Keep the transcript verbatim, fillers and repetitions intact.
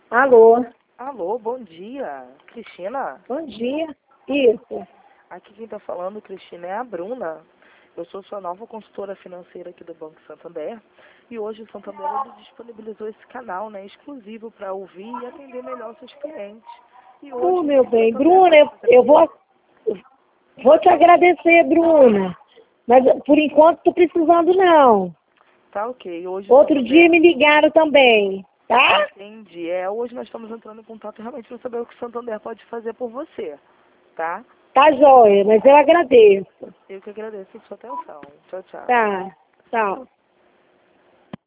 Alô, Alô, bom dia. Cristina? bom dia. Isso. Aqui quem está falando, Cristina, é a Bruna. Eu sou sua nova consultora financeira aqui do Banco Santander. E hoje o Santander ele disponibilizou esse canal, né, exclusivo para ouvir e atender melhor seus clientes. E Oh, hoje meu o bem, Santander Bruna, eu, pode fazer eu por vou, vou te agradecer, Bruna. Mas por enquanto tô precisando não. Tá ok. Hoje o Outro Santander... dia me ligaram também, tá? Entendi. É, hoje nós estamos entrando em contato realmente para saber o que o Santander pode fazer por você, tá? Tá jóia, mas eu agradeço. Eu que agradeço a sua atenção. Tchau, tchau. Tá, tchau.